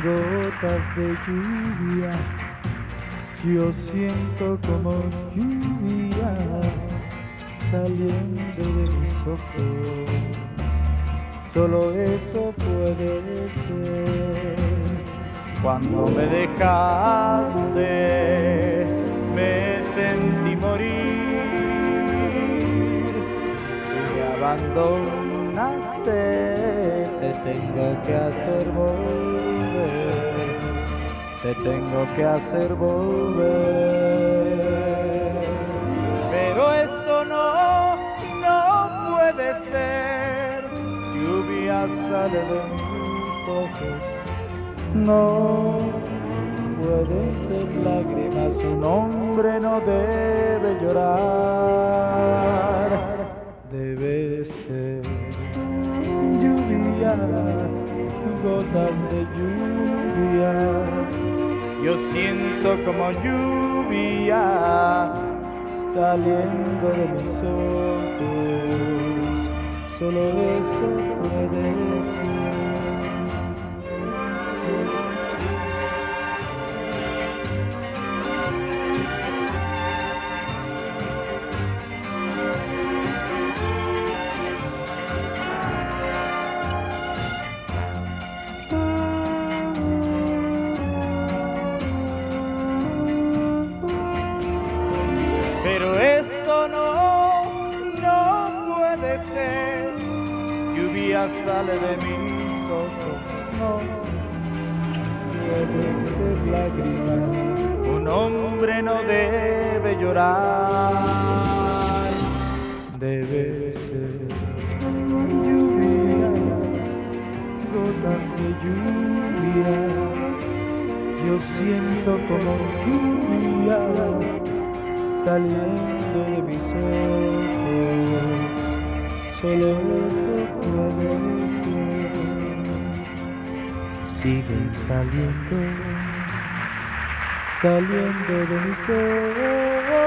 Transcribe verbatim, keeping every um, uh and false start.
gotas de lluvia, yo siento como lluvia saliendo de mis ojos. Solo eso puede ser. Cuando me dejaste, me sentí morir. Me abandonaste, te tengo que hacer volver. Te tengo que hacer volver. Pero esto no, no puede ser. Lluvia sale de mis ojos. No pueden ser lágrimas. Un hombre no debe llorar. Debe ser lluvia, gotas de lluvia. Yo siento como lluvia saliendo de mis ojos. Solo eso puede ser. Pero esto no, no puede ser. Lluvia sale de mis ojos. No pueden ser lágrimas. Un hombre no debe llorar. Debe ser lluvia, gotas de lluvia. Yo siento como lluvia saliendo de mis ojos. Solo eso puede ser. Siguen saliendo, saliendo de mis ojos.